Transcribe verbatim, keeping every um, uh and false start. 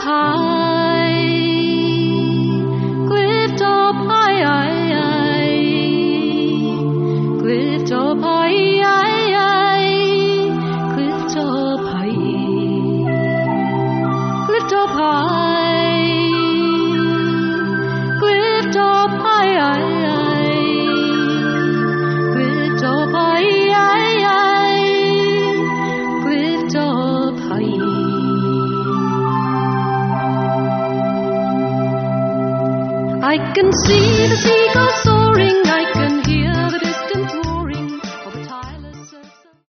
pie, Glyfto pie, Glyfto pie, Glyfto pie, Glyfto pie, Glyfto pie, Glyfto pie, Glyfto pie. I can see the sea